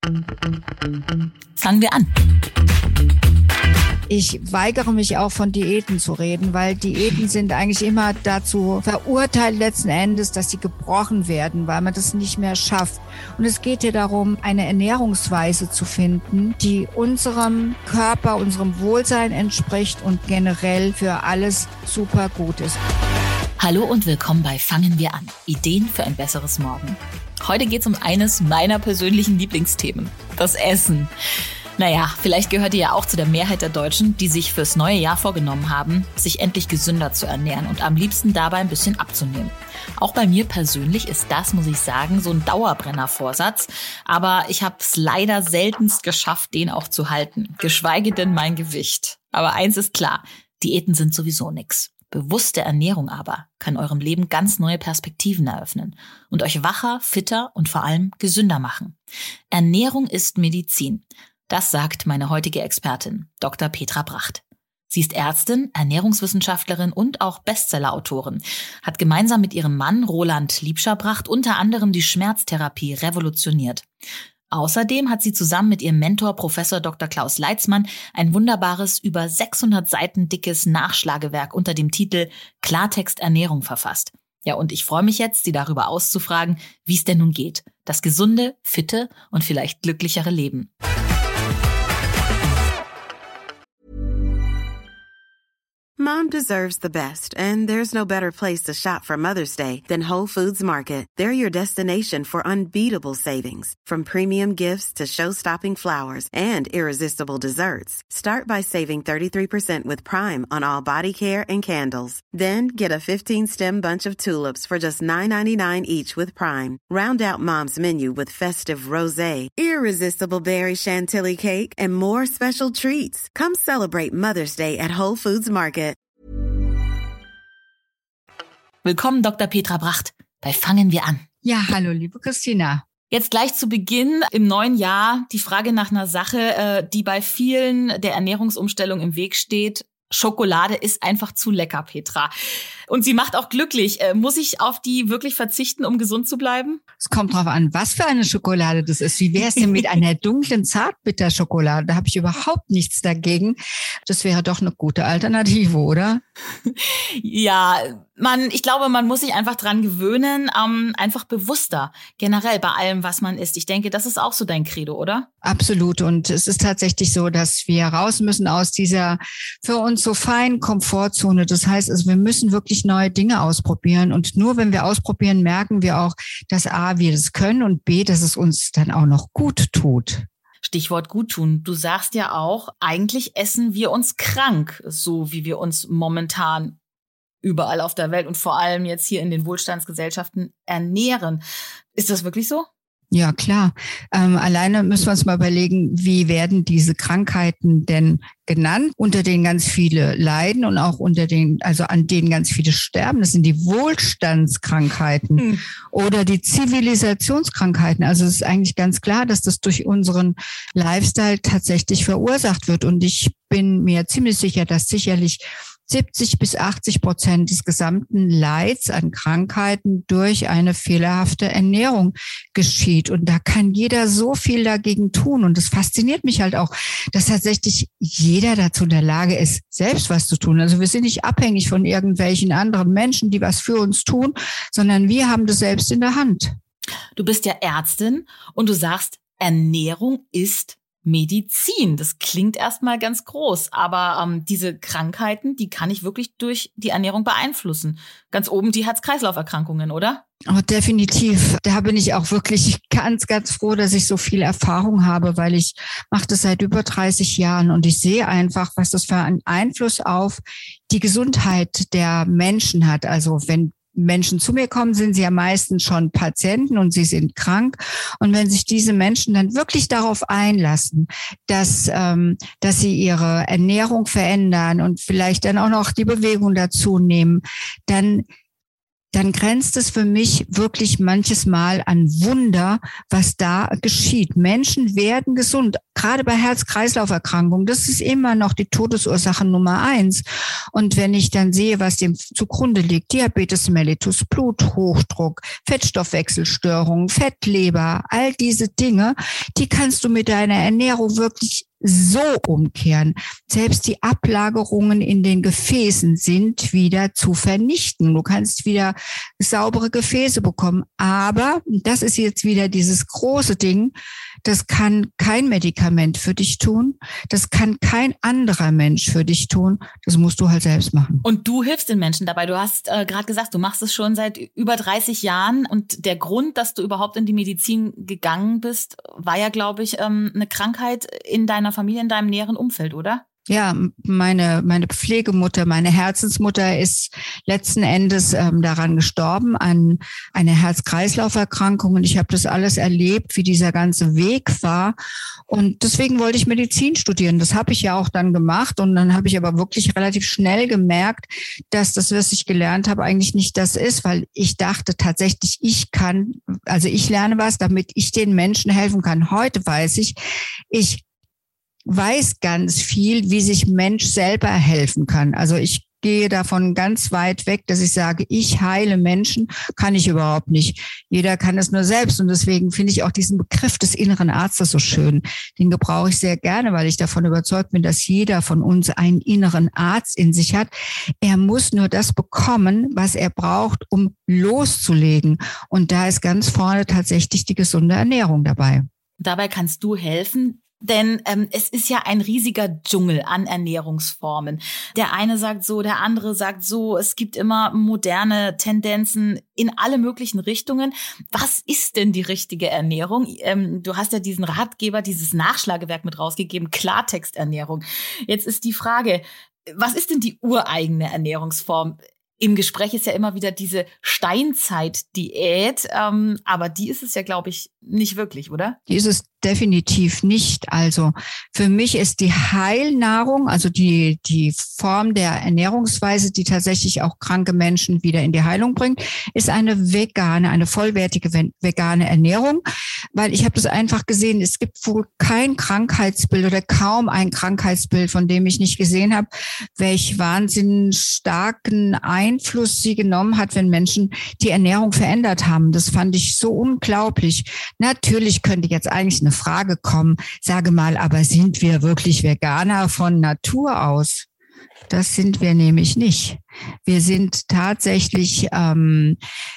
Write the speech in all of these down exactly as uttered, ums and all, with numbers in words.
Fangen wir an. Ich weigere mich auch von Diäten zu reden, weil Diäten sind eigentlich immer dazu verurteilt letzten Endes, dass sie gebrochen werden, weil man das nicht mehr schafft. Und es geht hier darum, eine Ernährungsweise zu finden, die unserem Körper, unserem Wohlsein entspricht und generell für alles super gut ist. Hallo und willkommen bei Fangen wir an. Ideen für ein besseres Morgen. Heute geht es um eines meiner persönlichen Lieblingsthemen, das Essen. Naja, vielleicht gehört ihr ja auch zu der Mehrheit der Deutschen, die sich fürs neue Jahr vorgenommen haben, sich endlich gesünder zu ernähren und am liebsten dabei ein bisschen abzunehmen. Auch bei mir persönlich ist das, muss ich sagen, so ein Dauerbrenner-Vorsatz. Aber ich habe es leider seltenst geschafft, den auch zu halten, geschweige denn mein Gewicht. Aber eins ist klar, Diäten sind sowieso nix. Bewusste Ernährung aber kann eurem Leben ganz neue Perspektiven eröffnen und euch wacher, fitter und vor allem gesünder machen. Ernährung ist Medizin. Das sagt meine heutige Expertin, Doktor Petra Bracht. Sie ist Ärztin, Ernährungswissenschaftlerin und auch Bestsellerautorin, hat gemeinsam mit ihrem Mann Roland Liebscher-Bracht unter anderem die Schmerztherapie revolutioniert. Außerdem hat sie zusammen mit ihrem Mentor Professor Doktor Klaus Leitzmann ein wunderbares, über sechshundert Seiten dickes Nachschlagewerk unter dem Titel Klartext Ernährung verfasst. Ja, und ich freue mich jetzt, Sie darüber auszufragen, wie es denn nun geht. Das gesunde, fitte und vielleicht glücklichere Leben. Mom deserves the best, and there's no better place to shop for Mother's Day than Whole Foods Market. They're your destination for unbeatable savings, from premium gifts to show-stopping flowers and irresistible desserts. Start by saving thirty-three percent with Prime on all body care and candles. Then get a fifteen-stem bunch of tulips for just nine ninety-nine each with Prime. Round out Mom's menu with festive rosé, irresistible berry chantilly cake, and more special treats. Come celebrate Mother's Day at Whole Foods Market. Willkommen, Doktor Petra Bracht, bei Fangen wir an. Ja, hallo, liebe Christina. Jetzt gleich zu Beginn im neuen Jahr die Frage nach einer Sache, die bei vielen der Ernährungsumstellung im Weg steht. Schokolade ist einfach zu lecker, Petra. Und sie macht auch glücklich. Muss ich auf die wirklich verzichten, um gesund zu bleiben? Es kommt drauf an, was für eine Schokolade das ist. Wie wäre es denn mit einer dunklen Zartbitterschokolade? Da habe ich überhaupt nichts dagegen. Das wäre doch eine gute Alternative, oder? Ja, man, ich glaube, man muss sich einfach dran gewöhnen, ähm, einfach bewusster, generell bei allem, was man isst. Ich denke, das ist auch so dein Credo, oder? Absolut. Und es ist tatsächlich so, dass wir raus müssen aus dieser für uns so feinen Komfortzone. Das heißt, also wir müssen wirklich neue Dinge ausprobieren. Und nur wenn wir ausprobieren, merken wir auch, dass A, wir das können und B, dass es uns dann auch noch gut tut. Stichwort guttun. Du sagst ja auch, eigentlich essen wir uns krank, so wie wir uns momentan überall auf der Welt und vor allem jetzt hier in den Wohlstandsgesellschaften ernähren. Ist das wirklich so? Ja, klar. Ähm, alleine müssen wir uns mal überlegen, wie werden diese Krankheiten denn genannt, unter denen ganz viele leiden und auch unter denen, also an denen ganz viele sterben. Das sind die Wohlstandskrankheiten hm. oder die Zivilisationskrankheiten. Also es ist eigentlich ganz klar, dass das durch unseren Lifestyle tatsächlich verursacht wird. Und ich bin mir ziemlich sicher, dass sicherlich siebzig bis achtzig Prozent des gesamten Leids an Krankheiten durch eine fehlerhafte Ernährung geschieht. Und da kann jeder so viel dagegen tun. Und das fasziniert mich halt auch, dass tatsächlich jeder dazu in der Lage ist, selbst was zu tun. Also wir sind nicht abhängig von irgendwelchen anderen Menschen, die was für uns tun, sondern wir haben das selbst in der Hand. Du bist ja Ärztin und du sagst, Ernährung ist Medizin. Das klingt erstmal ganz groß, aber ähm, diese Krankheiten, die kann ich wirklich durch die Ernährung beeinflussen. Ganz oben die Herz-Kreislauf-Erkrankungen, oder? Oh, definitiv. Da bin ich auch wirklich ganz, ganz froh, dass ich so viel Erfahrung habe, weil ich mache das seit über dreißig Jahren und ich sehe einfach, was das für einen Einfluss auf die Gesundheit der Menschen hat. Also wenn Menschen zu mir kommen, sind sie ja meistens schon Patienten und sie sind krank. Und wenn sich diese Menschen dann wirklich darauf einlassen, dass, ähm, dass sie ihre Ernährung verändern und vielleicht dann auch noch die Bewegung dazu nehmen, dann dann grenzt es für mich wirklich manches Mal an Wunder, was da geschieht. Menschen werden gesund, gerade bei Herz-Kreislauf-Erkrankungen. Das ist immer noch die Todesursache Nummer eins. Und wenn ich dann sehe, was dem zugrunde liegt, Diabetes mellitus, Bluthochdruck, Fettstoffwechselstörungen, Fettleber, all diese Dinge, die kannst du mit deiner Ernährung wirklich so umkehren. Selbst die Ablagerungen in den Gefäßen sind wieder zu vernichten. Du kannst wieder saubere Gefäße bekommen. Aber, das ist jetzt wieder dieses große Ding, das kann kein Medikament für dich tun. Das kann kein anderer Mensch für dich tun. Das musst du halt selbst machen. Und du hilfst den Menschen dabei. Du hast äh, gerade gesagt, du machst es schon seit über dreißig Jahren. Und der Grund, dass du überhaupt in die Medizin gegangen bist, war ja, glaube ich, ähm, eine Krankheit in deiner Familie, in deinem näheren Umfeld, oder? Ja, meine meine Pflegemutter, meine Herzensmutter ist letzten Endes ähm, daran gestorben, an einer Herz-Kreislauf-Erkrankung. Und ich habe das alles erlebt, wie dieser ganze Weg war. Und deswegen wollte ich Medizin studieren. Das habe ich ja auch dann gemacht. Und dann habe ich aber wirklich relativ schnell gemerkt, dass das, was ich gelernt habe, eigentlich nicht das ist, weil ich dachte tatsächlich, ich kann, also ich lerne was, damit ich den Menschen helfen kann. Heute weiß ich, ich weiß ganz viel, wie sich Mensch selber helfen kann. Also ich gehe davon ganz weit weg, dass ich sage, ich heile Menschen, kann ich überhaupt nicht. Jeder kann es nur selbst. Und deswegen finde ich auch diesen Begriff des inneren Arztes so schön. Den gebrauche ich sehr gerne, weil ich davon überzeugt bin, dass jeder von uns einen inneren Arzt in sich hat. Er muss nur das bekommen, was er braucht, um loszulegen. Und da ist ganz vorne tatsächlich die gesunde Ernährung dabei. Dabei kannst du helfen. Denn ähm, es ist ja ein riesiger Dschungel an Ernährungsformen. Der eine sagt so, der andere sagt so. Es gibt immer moderne Tendenzen in alle möglichen Richtungen. Was ist denn die richtige Ernährung? Ähm, du hast ja diesen Ratgeber, dieses Nachschlagewerk mit rausgegeben, Klartexternährung. Jetzt ist die Frage, was ist denn die ureigene Ernährungsform? Im Gespräch ist ja immer wieder diese Steinzeit-Diät, ähm, aber die ist es ja, glaube ich, nicht wirklich, oder? Die ist es definitiv nicht. Also für mich ist die Heilnahrung, also die die Form der Ernährungsweise, die tatsächlich auch kranke Menschen wieder in die Heilung bringt, ist eine vegane, eine vollwertige vegane Ernährung, weil ich habe das einfach gesehen, es gibt wohl kein Krankheitsbild oder kaum ein Krankheitsbild, von dem ich nicht gesehen habe, welch wahnsinnig starken Einfluss sie genommen hat, wenn Menschen die Ernährung verändert haben. Das fand ich so unglaublich. Natürlich könnte jetzt eigentlich eine Frage kommen, sage mal, aber sind wir wirklich Veganer von Natur aus? Das sind wir nämlich nicht. Wir sind tatsächlich, ähm,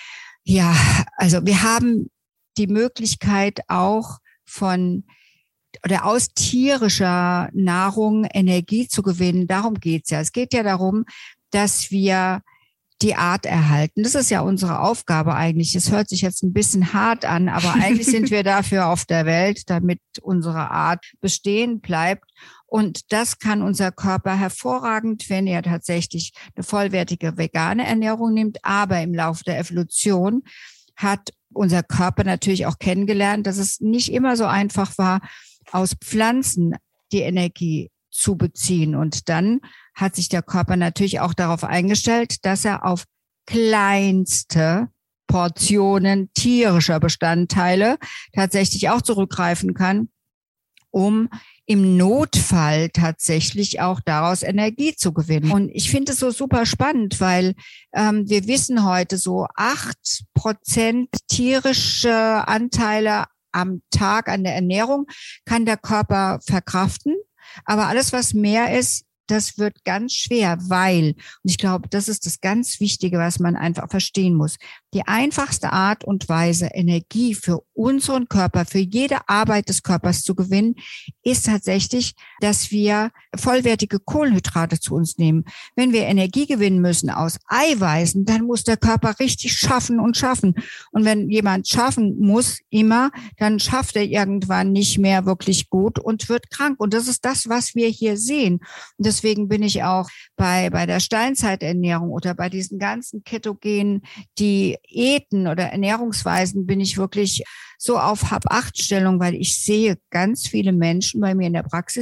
ja, also wir haben die Möglichkeit auch von oder aus tierischer Nahrung Energie zu gewinnen. Darum geht's ja. Es geht ja darum, dass wir die Art erhalten. Das ist ja unsere Aufgabe eigentlich. Es hört sich jetzt ein bisschen hart an, aber eigentlich sind wir dafür auf der Welt, damit unsere Art bestehen bleibt. Und das kann unser Körper hervorragend, wenn er tatsächlich eine vollwertige vegane Ernährung nimmt. Aber im Laufe der Evolution hat unser Körper natürlich auch kennengelernt, dass es nicht immer so einfach war, aus Pflanzen die Energie zu beziehen. Und dann hat sich der Körper natürlich auch darauf eingestellt, dass er auf kleinste Portionen tierischer Bestandteile tatsächlich auch zurückgreifen kann, um im Notfall tatsächlich auch daraus Energie zu gewinnen. Und ich finde es so super spannend, weil ähm, wir wissen heute so acht Prozent tierische Anteile am Tag an der Ernährung kann der Körper verkraften. Aber alles, was mehr ist, das wird ganz schwer, weil, und ich glaube, das ist das ganz Wichtige, was man einfach verstehen muss. Die einfachste Art und Weise, Energie für unseren Körper, für jede Arbeit des Körpers zu gewinnen, ist tatsächlich, dass wir vollwertige Kohlenhydrate zu uns nehmen. Wenn wir Energie gewinnen müssen aus Eiweißen, dann muss der Körper richtig schaffen und schaffen. Und wenn jemand schaffen muss, immer, dann schafft er irgendwann nicht mehr wirklich gut und wird krank. Und das ist das, was wir hier sehen. Und deswegen bin ich auch bei, bei der Steinzeiternährung oder bei diesen ganzen ketogenen Diäten oder Ernährungsweisen bin ich wirklich so auf Hab-Acht-Stellung, weil ich sehe ganz viele Menschen bei mir in der Praxis,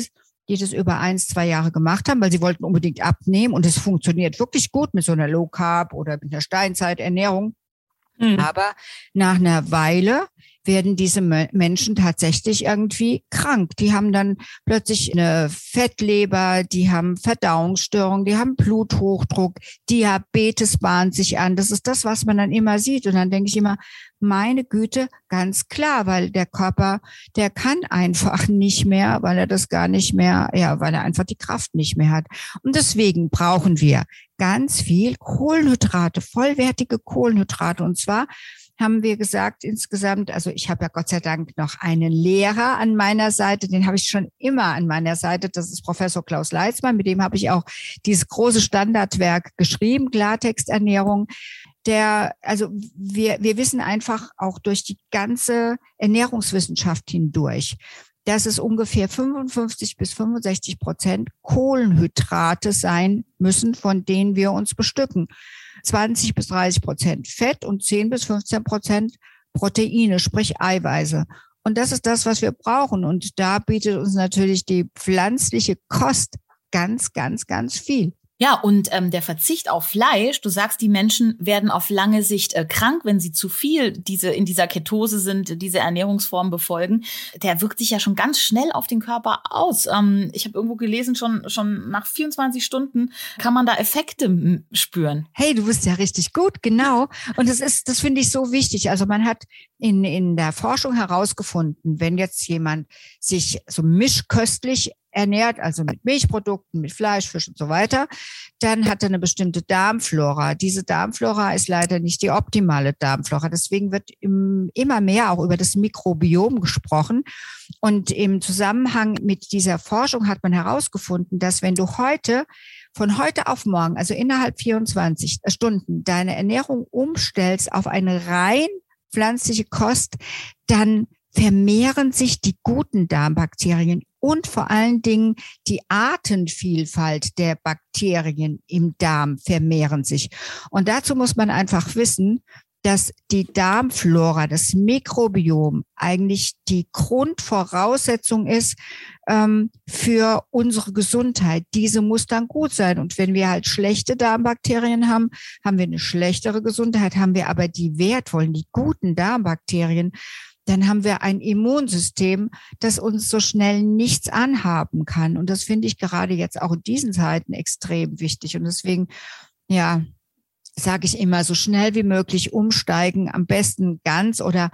die das über eins, zwei Jahre gemacht haben, weil sie wollten unbedingt abnehmen und es funktioniert wirklich gut mit so einer Low Carb oder mit einer Steinzeiternährung. Mhm. Aber nach einer Weile werden diese Menschen tatsächlich irgendwie krank. Die haben dann plötzlich eine Fettleber, die haben Verdauungsstörungen, die haben Bluthochdruck, Diabetes bahnt sich an. Das ist das, was man dann immer sieht. Und dann denke ich immer, meine Güte, ganz klar, weil der Körper, der kann einfach nicht mehr, weil er das gar nicht mehr, ja, weil er einfach die Kraft nicht mehr hat. Und deswegen brauchen wir ganz viel Kohlenhydrate, vollwertige Kohlenhydrate. Und zwar haben wir gesagt, insgesamt, also ich habe ja Gott sei Dank noch einen Lehrer an meiner Seite, den habe ich schon immer an meiner Seite, das ist Professor Klaus Leitzmann, mit dem habe ich auch dieses große Standardwerk geschrieben, Klartexternährung. Der, also wir, wir wissen einfach auch durch die ganze Ernährungswissenschaft hindurch, dass es ungefähr fünfundfünfzig bis fünfundsechzig Prozent Kohlenhydrate sein müssen, von denen wir uns bestücken. zwanzig bis dreißig Prozent Fett und zehn bis fünfzehn Prozent Proteine, sprich Eiweiße. Und das ist das, was wir brauchen. Und da bietet uns natürlich die pflanzliche Kost ganz, ganz, ganz viel. Ja, und ähm, der Verzicht auf Fleisch, du sagst, die Menschen werden auf lange Sicht äh, krank, wenn sie zu viel diese in dieser Ketose sind, diese Ernährungsform befolgen. Der wirkt sich ja schon ganz schnell auf den Körper aus. Ähm, ich habe irgendwo gelesen, schon schon nach vierundzwanzig Stunden kann man da Effekte m- spüren. Hey, du bist ja richtig gut, genau. Und das ist, das finde ich so wichtig. Also man hat in in der Forschung herausgefunden, wenn jetzt jemand sich so mischköstlich ernährt, also mit Milchprodukten, mit Fleisch, Fisch und so weiter, dann hat er eine bestimmte Darmflora. Diese Darmflora ist leider nicht die optimale Darmflora. Deswegen wird im, immer mehr auch über das Mikrobiom gesprochen. Und im Zusammenhang mit dieser Forschung hat man herausgefunden, dass wenn du heute, von heute auf morgen, also innerhalb vierundzwanzig Stunden, deine Ernährung umstellst auf eine rein pflanzliche Kost, dann vermehren sich die guten Darmbakterien und vor allen Dingen die Artenvielfalt der Bakterien im Darm vermehren sich. Und dazu muss man einfach wissen, dass die Darmflora, das Mikrobiom eigentlich die Grundvoraussetzung ist ähm, für unsere Gesundheit. Diese muss dann gut sein. Und wenn wir halt schlechte Darmbakterien haben, haben wir eine schlechtere Gesundheit. Haben wir aber die wertvollen, die guten Darmbakterien, dann haben wir ein Immunsystem, das uns so schnell nichts anhaben kann. Und das finde ich gerade jetzt auch in diesen Zeiten extrem wichtig. Und deswegen, ja, sage ich immer, so schnell wie möglich umsteigen, am besten ganz oder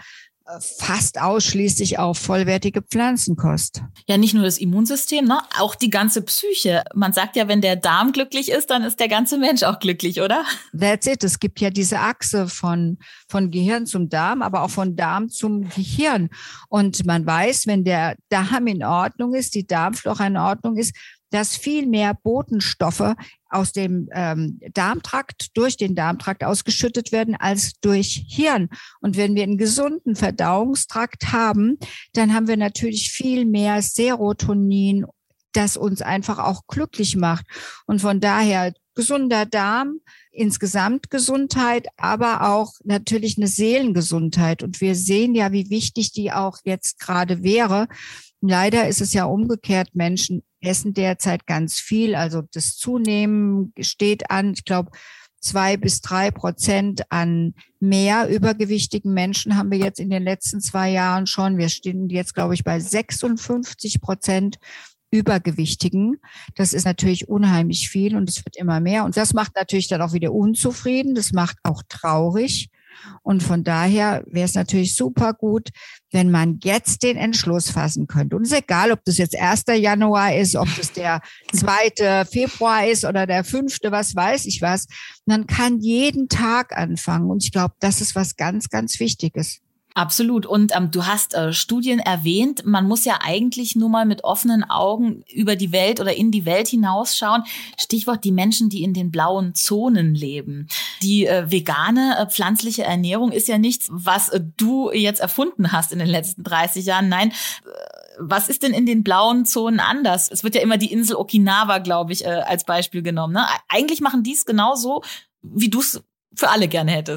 fast ausschließlich auf vollwertige Pflanzenkost. Ja, nicht nur das Immunsystem, ne? Auch die ganze Psyche. Man sagt ja, wenn der Darm glücklich ist, dann ist der ganze Mensch auch glücklich, oder? That's it. Es gibt ja diese Achse von, von Gehirn zum Darm, aber auch von Darm zum Gehirn. Und man weiß, wenn der Darm in Ordnung ist, die Darmflora in Ordnung ist, dass viel mehr Botenstoffe aus dem ähm, Darmtrakt, durch den Darmtrakt ausgeschüttet werden als durch Hirn. Und wenn wir einen gesunden Verdauungstrakt haben, dann haben wir natürlich viel mehr Serotonin, das uns einfach auch glücklich macht. Und von daher gesunder Darm, insgesamt Gesundheit, aber auch natürlich eine Seelengesundheit. Und wir sehen ja, wie wichtig die auch jetzt gerade wäre. Leider ist es ja umgekehrt, Menschen essen derzeit ganz viel, also das Zunehmen steht an, ich glaube, zwei bis drei Prozent an mehr übergewichtigen Menschen haben wir jetzt in den letzten zwei Jahren schon. Wir stehen jetzt, glaube ich, bei sechsundfünfzig Prozent Übergewichtigen. Das ist natürlich unheimlich viel und es wird immer mehr. Und das macht natürlich dann auch wieder unzufrieden, das macht auch traurig. Und von daher wäre es natürlich super gut, wenn man jetzt den Entschluss fassen könnte. Und es ist egal, ob das jetzt erster Januar ist, ob das der zweite Februar ist oder der fünfte, was weiß ich was. Man kann jeden Tag anfangen. Und ich glaube, das ist was ganz, ganz Wichtiges. Absolut. Und ähm, du hast äh, Studien erwähnt. Man muss ja eigentlich nur mal mit offenen Augen über die Welt oder in die Welt hinausschauen. Stichwort die Menschen, die in den blauen Zonen leben. Die äh, vegane, äh, pflanzliche Ernährung ist ja nichts, was äh, du jetzt erfunden hast in den letzten dreißig Jahren. Nein, äh, was ist denn in den blauen Zonen anders? Es wird ja immer die Insel Okinawa, glaube ich, äh, als Beispiel genommen. Ne? Eigentlich machen die es genauso, wie du es für alle gerne hättest.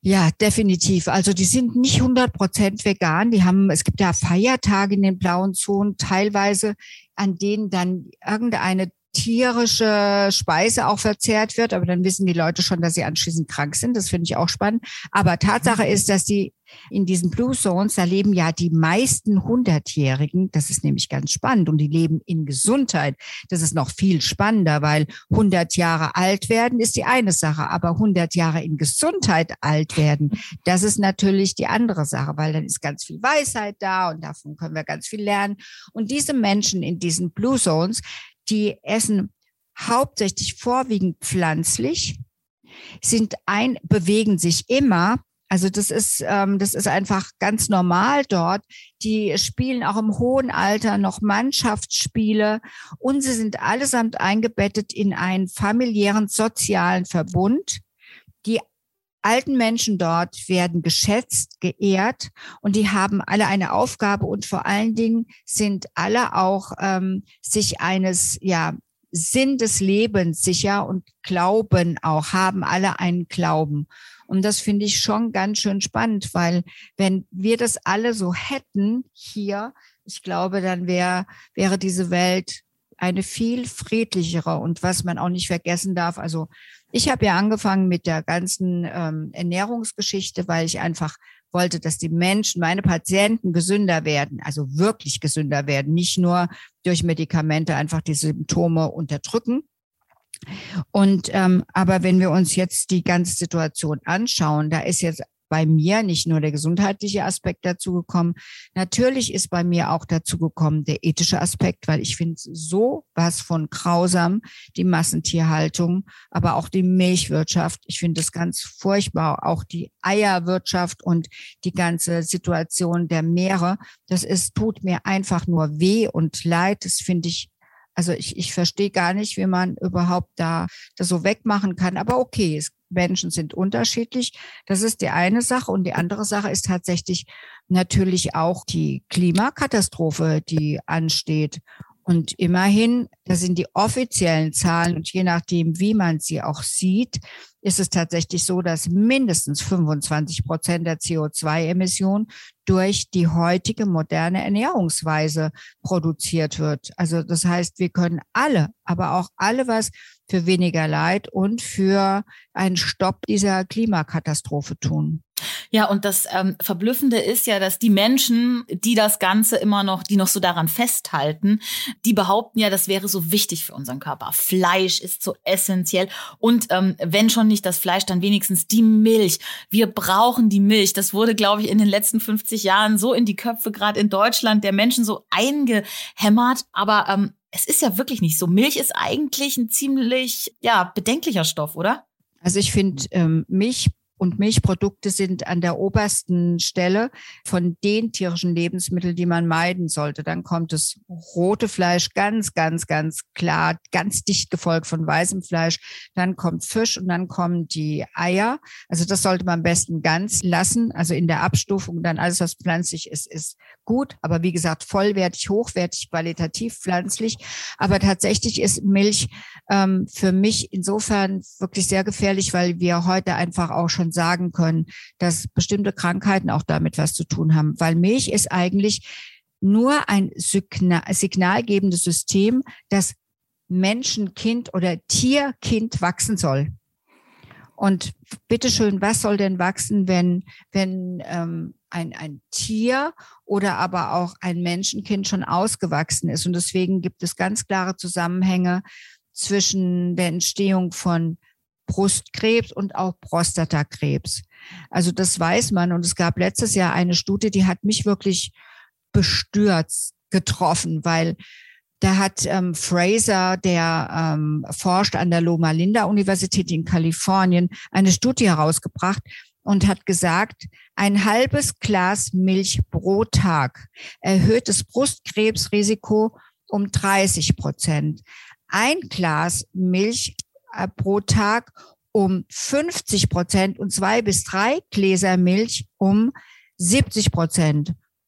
Ja, definitiv. Also die sind nicht hundert Prozent vegan. Die haben, es gibt ja Feiertage in den blauen Zonen, teilweise, an denen dann irgendeine tierische Speise auch verzehrt wird, aber dann wissen die Leute schon, dass sie anschließend krank sind. Das finde ich auch spannend. Aber Tatsache ist, dass die in diesen Blue Zones, da leben ja die meisten Hundertjährigen. Das ist nämlich ganz spannend. Und die leben in Gesundheit. Das ist noch viel spannender, weil hundert Jahre alt werden ist die eine Sache, aber hundert Jahre in Gesundheit alt werden, das ist natürlich die andere Sache, weil dann ist ganz viel Weisheit da und davon können wir ganz viel lernen. Und diese Menschen in diesen Blue Zones, die essen hauptsächlich vorwiegend pflanzlich, sind ein, bewegen sich immer. Also das ist, ähm, das ist einfach ganz normal dort. Die spielen auch im hohen Alter noch Mannschaftsspiele und sie sind allesamt eingebettet in einen familiären, sozialen Verbund. Die alten Menschen dort werden geschätzt, geehrt und die haben alle eine Aufgabe und vor allen Dingen sind alle auch ähm, sich eines, ja, Sinn des Lebens sicher und glauben auch, haben alle einen Glauben. Und das finde ich schon ganz schön spannend, weil wenn wir das alle so hätten hier, ich glaube, dann wäre wäre diese Welt eine viel friedlichere. Und was man auch nicht vergessen darf, also ich habe ja angefangen mit der ganzen ähm, Ernährungsgeschichte, weil ich einfach wollte, dass die Menschen, meine Patienten gesünder werden, also wirklich gesünder werden, nicht nur durch Medikamente einfach die Symptome unterdrücken. Und ähm, aber wenn wir uns jetzt die ganze Situation anschauen, da ist jetzt bei mir nicht nur der gesundheitliche Aspekt dazu gekommen. Natürlich ist bei mir auch dazu gekommen der ethische Aspekt, weil ich finde so was von grausam, die Massentierhaltung, aber auch die Milchwirtschaft. Ich finde das ganz furchtbar, auch die Eierwirtschaft und die ganze Situation der Meere. Das ist, tut mir einfach nur weh und leid. Das finde ich, also ich, ich verstehe gar nicht, wie man überhaupt da das so wegmachen kann. Aber okay, es Menschen sind unterschiedlich. Das ist die eine Sache. Und die andere Sache ist tatsächlich natürlich auch die Klimakatastrophe, die ansteht. Und immerhin, das sind die offiziellen Zahlen. Und je nachdem, wie man sie auch sieht, ist es tatsächlich so, dass mindestens fünfundzwanzig Prozent der C O zwei Emissionen durch die heutige moderne Ernährungsweise produziert wird. Also das heißt, wir können alle, aber auch alle was für weniger Leid und für einen Stopp dieser Klimakatastrophe tun. Ja, und das ähm, Verblüffende ist ja, dass die Menschen, die das Ganze immer noch, die noch so daran festhalten, die behaupten ja, das wäre so wichtig für unseren Körper. Fleisch ist so essentiell und ähm, wenn schon nicht das Fleisch, dann wenigstens die Milch. Wir brauchen die Milch. Das wurde, glaube ich, in den letzten fünfzig Jahren so in die Köpfe, gerade in Deutschland, der Menschen so eingehämmert. Aber ähm, es ist ja wirklich nicht so. Milch ist eigentlich ein ziemlich, ja, bedenklicher Stoff, oder? Also ich finde, ähm, Milch und Milchprodukte sind an der obersten Stelle von den tierischen Lebensmitteln, die man meiden sollte. Dann kommt das rote Fleisch ganz, ganz, ganz klar, ganz dicht gefolgt von weißem Fleisch. Dann kommt Fisch und dann kommen die Eier. Also das sollte man am besten ganz lassen. Also in der Abstufung dann alles, was pflanzlich ist, ist gut. Aber wie gesagt, vollwertig, hochwertig, qualitativ pflanzlich. Aber tatsächlich ist Milch ähm, für mich insofern wirklich sehr gefährlich, weil wir heute einfach auch schon sagen können, dass bestimmte Krankheiten auch damit was zu tun haben. Weil Milch ist eigentlich nur ein Signal, signalgebendes System, das Menschenkind oder Tierkind wachsen soll. Und bitteschön, was soll denn wachsen, wenn, wenn ähm, ein, ein Tier oder aber auch ein Menschenkind schon ausgewachsen ist? Und deswegen gibt es ganz klare Zusammenhänge zwischen der Entstehung von Brustkrebs und auch Prostatakrebs. Also das weiß man. Und es gab letztes Jahr eine Studie, die hat mich wirklich bestürzt getroffen, weil da hat ähm, Fraser, der ähm, forscht an der Loma Linda Universität in Kalifornien, eine Studie herausgebracht und hat gesagt, ein halbes Glas Milch pro Tag erhöht das Brustkrebsrisiko um dreißig Prozent. Ein Glas Milch pro Tag um fünfzig Prozent und zwei bis drei Gläser Milch um siebzig Prozent.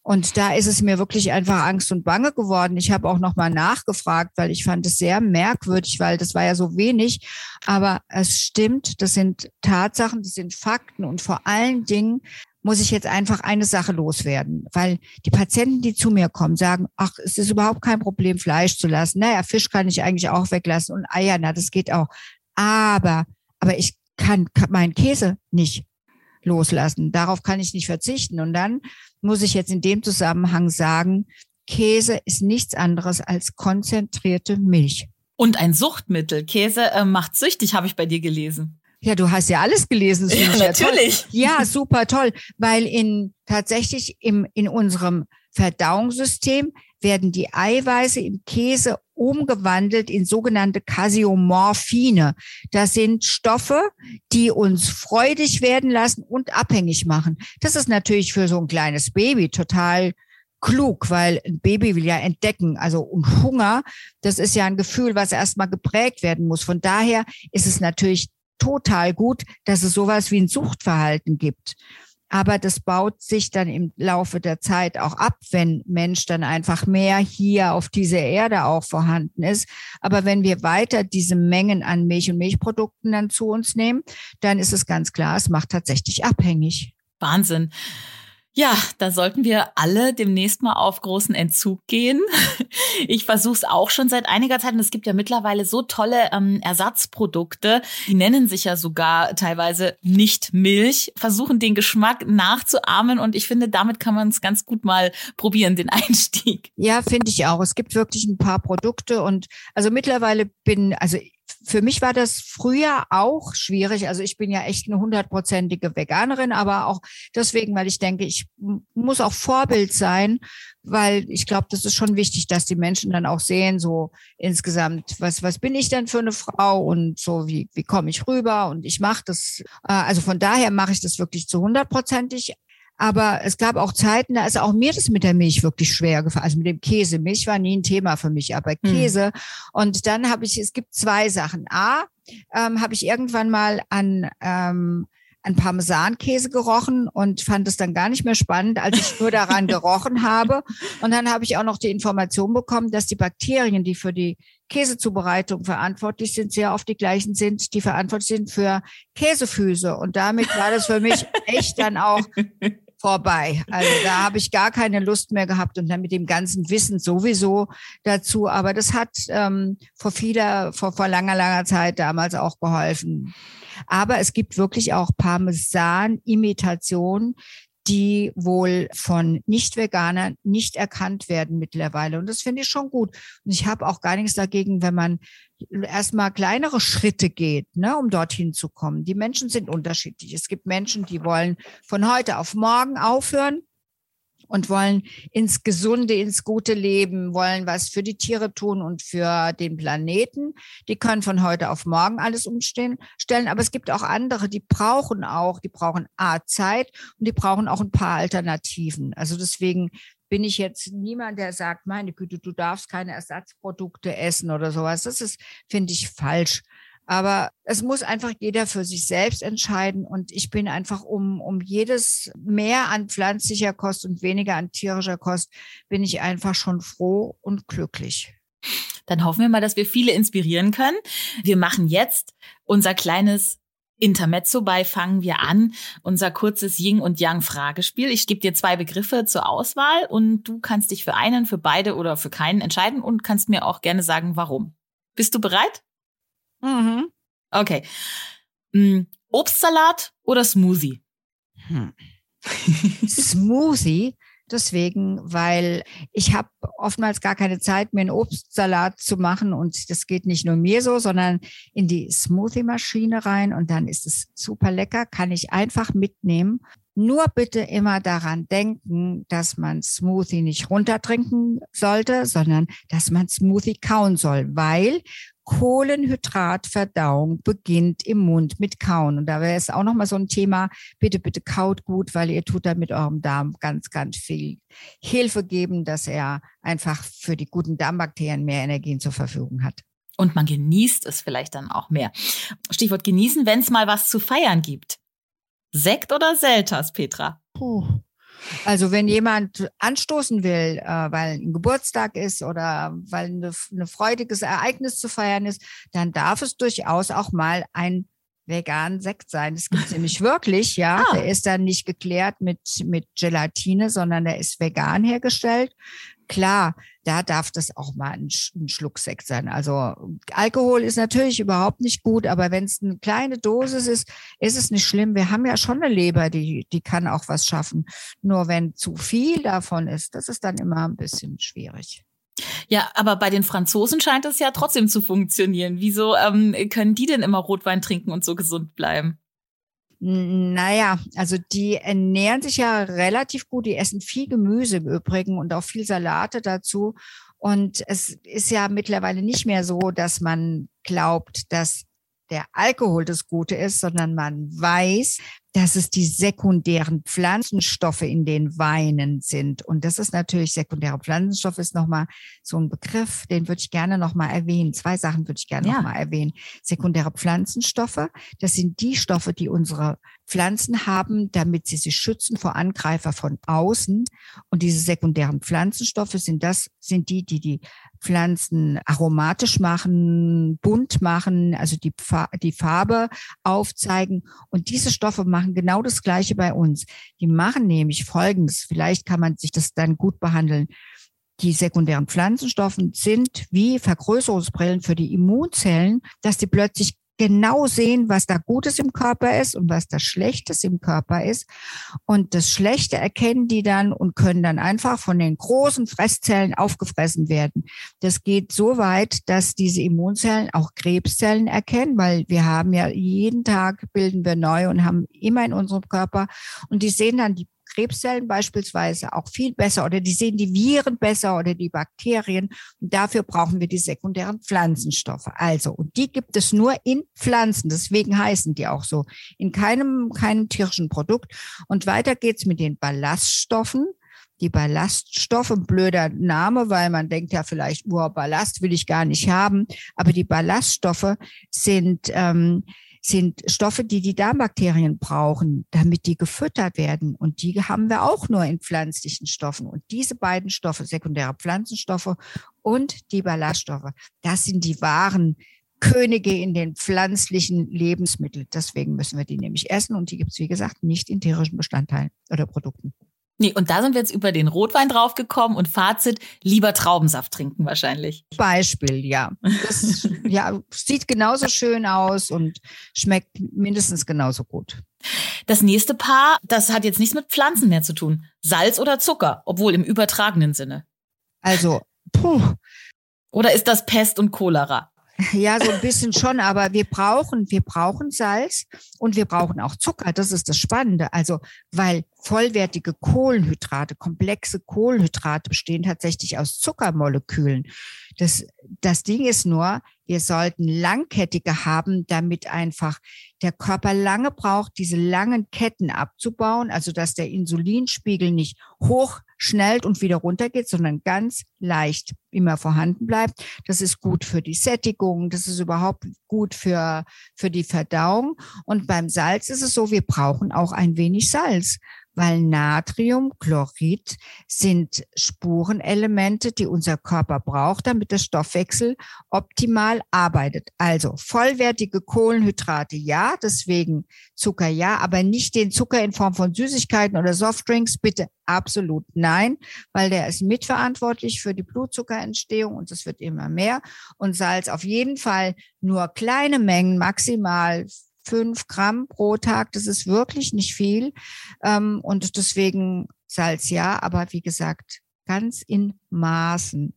Und da ist es mir wirklich einfach Angst und Bange geworden. Ich habe auch nochmal nachgefragt, weil ich fand es sehr merkwürdig, weil das war ja so wenig. Aber es stimmt, das sind Tatsachen, das sind Fakten. Und vor allen Dingen muss ich jetzt einfach eine Sache loswerden, weil die Patienten, die zu mir kommen, sagen, ach, es ist überhaupt kein Problem, Fleisch zu lassen. Naja, Fisch kann ich eigentlich auch weglassen und Eier, na, das geht auch. Aber, aber ich kann, kann meinen Käse nicht loslassen. Darauf kann ich nicht verzichten. Und dann muss ich jetzt in dem Zusammenhang sagen, Käse ist nichts anderes als konzentrierte Milch. Und ein Suchtmittel. Käse äh, macht süchtig, habe ich bei dir gelesen. Ja, du hast ja alles gelesen. Das ja, ja natürlich. Toll. Ja, super toll. Weil in tatsächlich im in unserem Verdauungssystem werden die Eiweiße im Käse umgewandelt in sogenannte Casomorphine. Das sind Stoffe, die uns freudig werden lassen und abhängig machen. Das ist natürlich für so ein kleines Baby total klug, weil ein Baby will ja entdecken, also und Hunger, das ist ja ein Gefühl, was erstmal geprägt werden muss. Von daher ist es natürlich total gut, dass es sowas wie ein Suchtverhalten gibt. Aber das baut sich dann im Laufe der Zeit auch ab, wenn Mensch dann einfach mehr hier auf dieser Erde auch vorhanden ist. Aber wenn wir weiter diese Mengen an Milch und Milchprodukten dann zu uns nehmen, dann ist es ganz klar, es macht tatsächlich abhängig. Wahnsinn. Ja, da sollten wir alle demnächst mal auf großen Entzug gehen. Ich versuche es auch schon seit einiger Zeit und es gibt ja mittlerweile so tolle ähm, Ersatzprodukte, die nennen sich ja sogar teilweise nicht Milch, versuchen den Geschmack nachzuahmen und ich finde, damit kann man es ganz gut mal probieren, den Einstieg. Ja, finde ich auch. Es gibt wirklich ein paar Produkte und also mittlerweile bin, also für mich war das früher auch schwierig. Also ich bin ja echt eine hundertprozentige Veganerin, aber auch deswegen, weil ich denke, ich muss auch Vorbild sein, weil ich glaube, das ist schon wichtig, dass die Menschen dann auch sehen, so insgesamt, was was bin ich denn für eine Frau und so, wie wie komme ich rüber und ich mache das. Also von daher mache ich das wirklich zu hundertprozentig. Aber es gab auch Zeiten, da ist auch mir das mit der Milch wirklich schwer gefallen. Also mit dem Käse. Milch war nie ein Thema für mich, aber Käse. Hm. Und dann habe ich, es gibt zwei Sachen. A, ähm, habe ich irgendwann mal an, ähm, an Parmesankäse gerochen und fand es dann gar nicht mehr spannend, als ich nur daran gerochen habe. Und dann habe ich auch noch die Information bekommen, dass die Bakterien, die für die Käsezubereitung verantwortlich sind, sehr oft die gleichen sind, die verantwortlich sind für Käsefüße. Und damit war das für mich echt dann auch vorbei. Also da habe ich gar keine Lust mehr gehabt und dann mit dem ganzen Wissen sowieso dazu. Aber das hat ähm, vor vieler, vor, vor langer, langer Zeit damals auch geholfen. Aber es gibt wirklich auch Parmesan-Imitationen, die wohl von Nicht-Veganern nicht erkannt werden mittlerweile. Und das finde ich schon gut. Und ich habe auch gar nichts dagegen, wenn man erstmal kleinere Schritte geht, ne, um dorthin zu kommen. Die Menschen sind unterschiedlich. Es gibt Menschen, die wollen von heute auf morgen aufhören und wollen ins gesunde, ins gute Leben, wollen was für die Tiere tun und für den Planeten. Die können von heute auf morgen alles umstellen. Aber es gibt auch andere, die brauchen auch, die brauchen A, Zeit und die brauchen auch ein paar Alternativen. Also deswegen bin ich jetzt niemand, der sagt, meine Güte, du darfst keine Ersatzprodukte essen oder sowas. Das ist, finde ich, falsch. Aber es muss einfach jeder für sich selbst entscheiden. Und ich bin einfach um, um jedes mehr an pflanzlicher Kost und weniger an tierischer Kost, bin ich einfach schon froh und glücklich. Dann hoffen wir mal, dass wir viele inspirieren können. Wir machen jetzt unser kleines Intermezzo bei Fangen wir an, unser kurzes Yin- und Yang-Fragespiel. Ich gebe dir zwei Begriffe zur Auswahl und du kannst dich für einen, für beide oder für keinen entscheiden und kannst mir auch gerne sagen, warum. Bist du bereit? Mhm. Okay. Hm, Obstsalat oder Smoothie? Hm. Smoothie, deswegen, weil ich habe oftmals gar keine Zeit, mir einen Obstsalat zu machen und das geht nicht nur mir so, sondern in die Smoothie-Maschine rein und dann ist es super lecker, kann ich einfach mitnehmen. Nur bitte immer daran denken, dass man Smoothie nicht runtertrinken sollte, sondern dass man Smoothie kauen soll, weil Kohlenhydratverdauung beginnt im Mund mit Kauen. Und da wäre es auch nochmal so ein Thema, bitte, bitte kaut gut, weil ihr tut damit eurem Darm ganz, ganz viel Hilfe geben, dass er einfach für die guten Darmbakterien mehr Energien zur Verfügung hat. Und man genießt es vielleicht dann auch mehr. Stichwort genießen, wenn es mal was zu feiern gibt. Sekt oder Selters, Petra? Puh. Also wenn jemand anstoßen will, äh, weil ein Geburtstag ist oder weil eine, ein freudiges Ereignis zu feiern ist, dann darf es durchaus auch mal ein veganen Sekt sein. Das gibt es nämlich wirklich, ja. Ah. Der ist dann nicht geklärt mit, mit Gelatine, sondern der ist vegan hergestellt. Klar, da darf das auch mal ein, ein Schluck Sekt sein. Also Alkohol ist natürlich überhaupt nicht gut, aber wenn es eine kleine Dosis ist, ist es nicht schlimm. Wir haben ja schon eine Leber, die, die kann auch was schaffen. Nur wenn zu viel davon ist, das ist dann immer ein bisschen schwierig. Ja, aber bei den Franzosen scheint es ja trotzdem zu funktionieren. Wieso ähm, können die denn immer Rotwein trinken und so gesund bleiben? Naja, also die ernähren sich ja relativ gut. Die essen viel Gemüse im Übrigen und auch viel Salate dazu. Und es ist ja mittlerweile nicht mehr so, dass man glaubt, dass der Alkohol das Gute ist, sondern man weiß, dass es die sekundären Pflanzenstoffe in den Weinen sind. Und das ist natürlich, sekundäre Pflanzenstoffe ist nochmal so ein Begriff, den würde ich gerne nochmal erwähnen. Zwei Sachen würde ich gerne ja. nochmal erwähnen. Sekundäre Pflanzenstoffe, das sind die Stoffe, die unsere Pflanzen haben, damit sie sich schützen vor Angreifer von außen. Und diese sekundären Pflanzenstoffe sind das, sind die, die die Pflanzen aromatisch machen, bunt machen, also die, die Farbe aufzeigen. Und diese Stoffe machen genau das Gleiche bei uns. Die machen nämlich Folgendes. Vielleicht kann man sich das dann gut behandeln. Die sekundären Pflanzenstoffe sind wie Vergrößerungsbrillen für die Immunzellen, dass die plötzlich genau sehen, was da Gutes im Körper ist und was da Schlechtes im Körper ist. Und das Schlechte erkennen die dann und können dann einfach von den großen Fresszellen aufgefressen werden. Das geht so weit, dass diese Immunzellen auch Krebszellen erkennen, weil wir haben ja jeden Tag bilden wir neu und haben immer in unserem Körper. Und die sehen dann die Krebszellen beispielsweise auch viel besser oder die sehen die Viren besser oder die Bakterien. Und dafür brauchen wir die sekundären Pflanzenstoffe. Also, und die gibt es nur in Pflanzen. Deswegen heißen die auch so. In keinem, keinem tierischen Produkt. Und weiter geht's mit den Ballaststoffen. Die Ballaststoffe, ein blöder Name, weil man denkt ja vielleicht, oh, Ballast will ich gar nicht haben. Aber die Ballaststoffe sind, ähm, sind Stoffe, die die Darmbakterien brauchen, damit die gefüttert werden. Und die haben wir auch nur in pflanzlichen Stoffen. Und diese beiden Stoffe, sekundäre Pflanzenstoffe und die Ballaststoffe, das sind die wahren Könige in den pflanzlichen Lebensmitteln. Deswegen müssen wir die nämlich essen. Und die gibt es, wie gesagt, nicht in tierischen Bestandteilen oder Produkten. Nee, und da sind wir jetzt über den Rotwein draufgekommen und Fazit, lieber Traubensaft trinken wahrscheinlich. Beispiel, ja. Das ja, sieht genauso schön aus und schmeckt mindestens genauso gut. Das nächste Paar, das hat jetzt nichts mit Pflanzen mehr zu tun. Salz oder Zucker, obwohl im übertragenen Sinne. Also, puh. Oder ist das Pest und Cholera? Ja, so ein bisschen schon, aber wir brauchen, wir brauchen Salz und wir brauchen auch Zucker. Das ist das Spannende. Also, weil vollwertige Kohlenhydrate, komplexe Kohlenhydrate bestehen tatsächlich aus Zuckermolekülen. Das, das Ding ist nur, wir sollten langkettige haben, damit einfach der Körper lange braucht, diese langen Ketten abzubauen, also dass der Insulinspiegel nicht hoch schnellt und wieder runtergeht, sondern ganz leicht immer vorhanden bleibt. Das ist gut für die Sättigung, das ist überhaupt gut für, für die Verdauung. Und beim Salz ist es so, wir brauchen auch ein wenig Salz, weil Natrium, Chlorid sind Spurenelemente, die unser Körper braucht, damit der Stoffwechsel optimal arbeitet. Also vollwertige Kohlenhydrate, ja, deswegen Zucker, ja, aber nicht den Zucker in Form von Süßigkeiten oder Softdrinks, bitte absolut nein, weil der ist mitverantwortlich für die Blutzuckerentstehung und es wird immer mehr. Und Salz auf jeden Fall nur kleine Mengen, maximal fünf Gramm pro Tag, das ist wirklich nicht viel. Und deswegen Salz ja, aber wie gesagt, ganz in Maßen.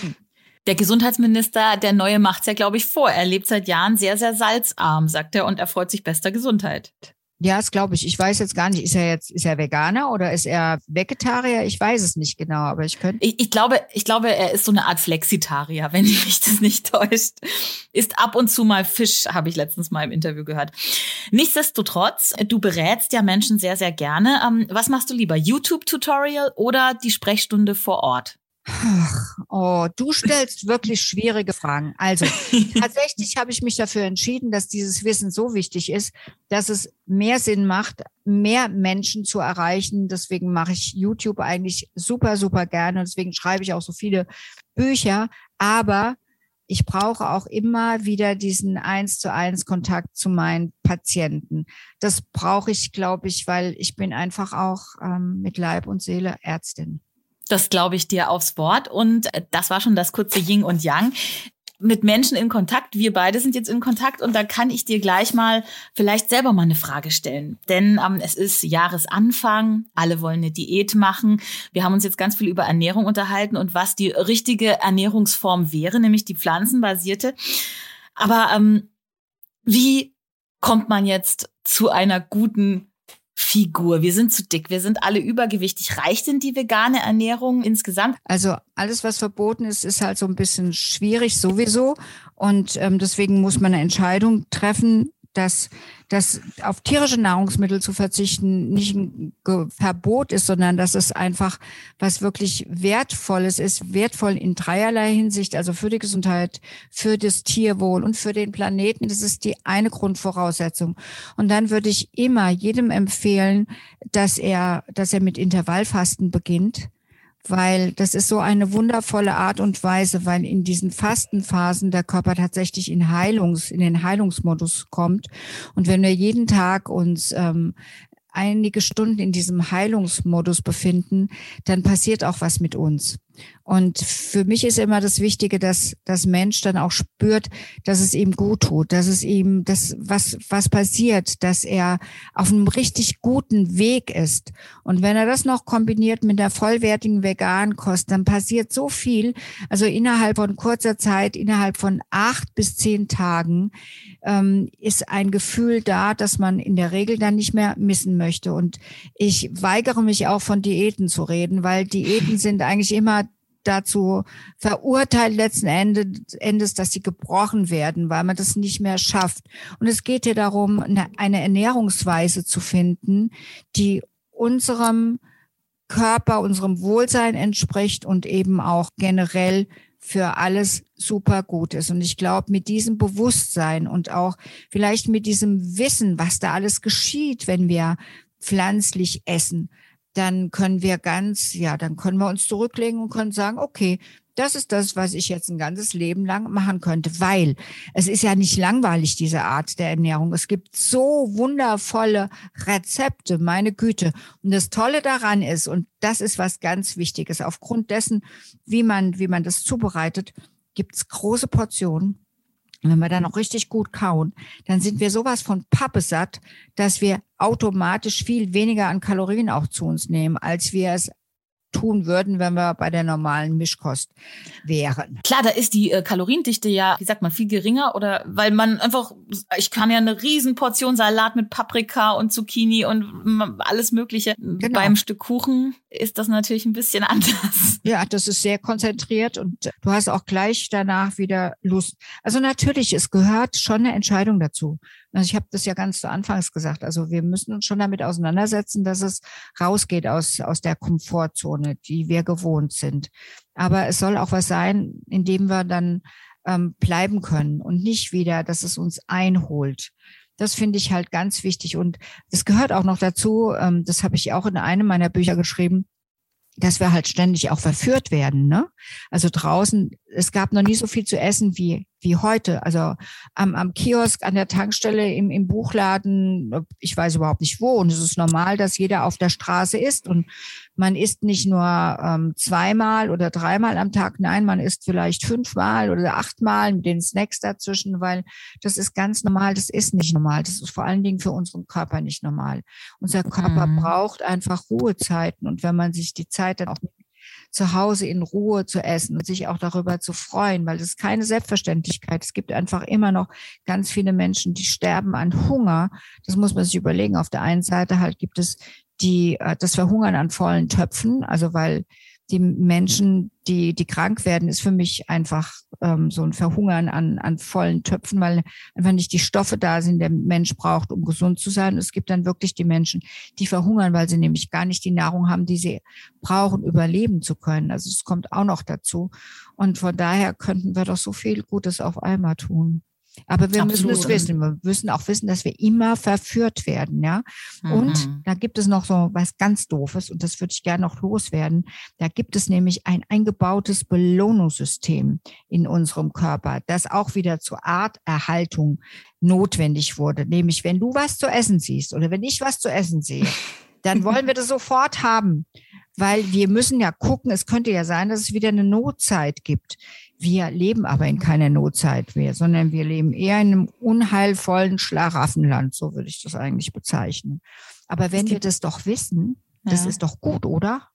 Der Gesundheitsminister, der Neue, macht's ja, glaube ich, vor. Er lebt seit Jahren sehr, sehr salzarm, sagt er, und er freut sich bester Gesundheit. Ja, das glaube ich. Ich weiß jetzt gar nicht, ist er jetzt, ist er Veganer oder ist er Vegetarier? Ich weiß es nicht genau, aber ich könnte. Ich, ich glaube, ich glaube, er ist so eine Art Flexitarier, wenn mich das nicht täuscht. Ist ab und zu mal Fisch, habe ich letztens mal im Interview gehört. Nichtsdestotrotz, du berätst ja Menschen sehr, sehr gerne. Was machst du lieber? YouTube-Tutorial oder die Sprechstunde vor Ort? Ach, oh, du stellst wirklich schwierige Fragen. Also tatsächlich habe ich mich dafür entschieden, dass dieses Wissen so wichtig ist, dass es mehr Sinn macht, mehr Menschen zu erreichen. Deswegen mache ich YouTube eigentlich super, super gerne. Deswegen schreibe ich auch so viele Bücher. Aber ich brauche auch immer wieder diesen eins zu eins Kontakt zu meinen Patienten. Das brauche ich, glaube ich, weil ich bin einfach auch ähm, mit Leib und Seele Ärztin. Das glaube ich dir aufs Wort. Und das war schon das kurze Yin und Yang. Mit Menschen in Kontakt. Wir beide sind jetzt in Kontakt und da kann ich dir gleich mal vielleicht selber mal eine Frage stellen. Denn ähm, es ist Jahresanfang, alle wollen eine Diät machen. Wir haben uns jetzt ganz viel über Ernährung unterhalten und was die richtige Ernährungsform wäre, nämlich die pflanzenbasierte. Aber ähm, wie kommt man jetzt zu einer guten Figur? Wir sind zu dick, wir sind alle übergewichtig. Reicht denn die vegane Ernährung insgesamt? Also alles, was verboten ist, ist halt so ein bisschen schwierig sowieso. Und ähm, deswegen muss man eine Entscheidung treffen, dass, dass auf tierische Nahrungsmittel zu verzichten nicht ein Verbot ist, sondern dass es einfach was wirklich Wertvolles ist, wertvoll in dreierlei Hinsicht, also für die Gesundheit, für das Tierwohl und für den Planeten. Das ist die eine Grundvoraussetzung. Und dann würde ich immer jedem empfehlen, dass er, dass er mit Intervallfasten beginnt. Weil das ist so eine wundervolle Art und Weise, weil in diesen Fastenphasen der Körper tatsächlich in Heilungs, in den Heilungsmodus kommt. Und wenn wir jeden Tag uns ähm, einige Stunden in diesem Heilungsmodus befinden, dann passiert auch was mit uns. Und für mich ist immer das Wichtige, dass das Mensch dann auch spürt, dass es ihm gut tut, dass es ihm das, was, was passiert, dass er auf einem richtig guten Weg ist. Und wenn er das noch kombiniert mit der vollwertigen veganen Kost, dann passiert so viel. Also innerhalb von kurzer Zeit, innerhalb von acht bis zehn Tagen, ähm, ist ein Gefühl da, dass man in der Regel dann nicht mehr missen möchte. Und ich weigere mich auch von Diäten zu reden, weil Diäten sind eigentlich immer dazu verurteilt letzten Endes, dass sie gebrochen werden, weil man das nicht mehr schafft. Und es geht hier darum, eine Ernährungsweise zu finden, die unserem Körper, unserem Wohlsein entspricht und eben auch generell für alles super gut ist. Und ich glaube, mit diesem Bewusstsein und auch vielleicht mit diesem Wissen, was da alles geschieht, wenn wir pflanzlich essen, dann können wir ganz, ja, dann können wir uns zurücklegen und können sagen, okay, das ist das, was ich jetzt ein ganzes Leben lang machen könnte, weil es ist ja nicht langweilig, diese Art der Ernährung. Es gibt so wundervolle Rezepte, meine Güte. Und das Tolle daran ist, und das ist was ganz Wichtiges, aufgrund dessen, wie man, wie man das zubereitet, gibt es große Portionen. Und wenn wir dann noch richtig gut kauen, dann sind wir sowas von pappesatt, dass wir automatisch viel weniger an Kalorien auch zu uns nehmen, als wir es tun würden, wenn wir bei der normalen Mischkost wären. Klar, da ist die äh, Kaloriendichte ja, wie sagt man, viel geringer oder weil man einfach, ich kann ja eine riesen Portion Salat mit Paprika und Zucchini und alles Mögliche. Genau. Beim Stück Kuchen ist das natürlich ein bisschen anders. Ja, das ist sehr konzentriert und du hast auch gleich danach wieder Lust. Also natürlich, es gehört schon eine Entscheidung dazu. Also ich habe das ja ganz zu Anfangs gesagt. Also wir müssen uns schon damit auseinandersetzen, dass es rausgeht aus aus der Komfortzone, die wir gewohnt sind. Aber es soll auch was sein, in dem wir dann ähm, bleiben können und nicht wieder, dass es uns einholt. Das finde ich halt ganz wichtig. Und es gehört auch noch dazu, ähm, das habe ich auch in einem meiner Bücher geschrieben, dass wir halt ständig auch verführt werden, ne? Also draußen, es gab noch nie so viel zu essen wie wie heute. Also am, am Kiosk, an der Tankstelle, im, im Buchladen, ich weiß überhaupt nicht wo. Und es ist normal, dass jeder auf der Straße isst. Und man isst nicht nur ähm, zweimal oder dreimal am Tag, nein, man isst vielleicht fünfmal oder achtmal mit den Snacks dazwischen, weil das ist ganz normal, das ist nicht normal. Das ist vor allen Dingen für unseren Körper nicht normal. Unser Körper mhm. braucht einfach Ruhezeiten. Und wenn man sich die Zeit dann auch zu Hause in Ruhe zu essen und sich auch darüber zu freuen, weil das ist keine Selbstverständlichkeit. Es gibt einfach immer noch ganz viele Menschen, die sterben an Hunger. Das muss man sich überlegen. Auf der einen Seite halt gibt es die, das Verhungern an vollen Töpfen, also weil die Menschen, die, die krank werden, ist für mich einfach ähm, so ein Verhungern an, an vollen Töpfen, weil einfach nicht die Stoffe da sind, der Mensch braucht, um gesund zu sein. Und es gibt dann wirklich die Menschen, die verhungern, weil sie nämlich gar nicht die Nahrung haben, die sie brauchen, überleben zu können. Also es kommt auch noch dazu. Und von daher könnten wir doch so viel Gutes auf einmal tun. Aber wir Absolut. müssen es wissen. Wir müssen auch wissen, dass wir immer verführt werden, ja. Mhm. Und da gibt es noch so was ganz Doofes, und das würde ich gerne noch loswerden. Da gibt es nämlich ein eingebautes Belohnungssystem in unserem Körper, das auch wieder zur Arterhaltung notwendig wurde. Nämlich, wenn du was zu essen siehst oder wenn ich was zu essen sehe, dann wollen wir das sofort haben. Weil wir müssen ja gucken, es könnte ja sein, dass es wieder eine Notzeit gibt. Wir leben aber in keiner Notzeit mehr, sondern wir leben eher in einem unheilvollen Schlaraffenland, so würde ich das eigentlich bezeichnen. Aber wenn wir das doch wissen, das ja. ist doch gut, oder?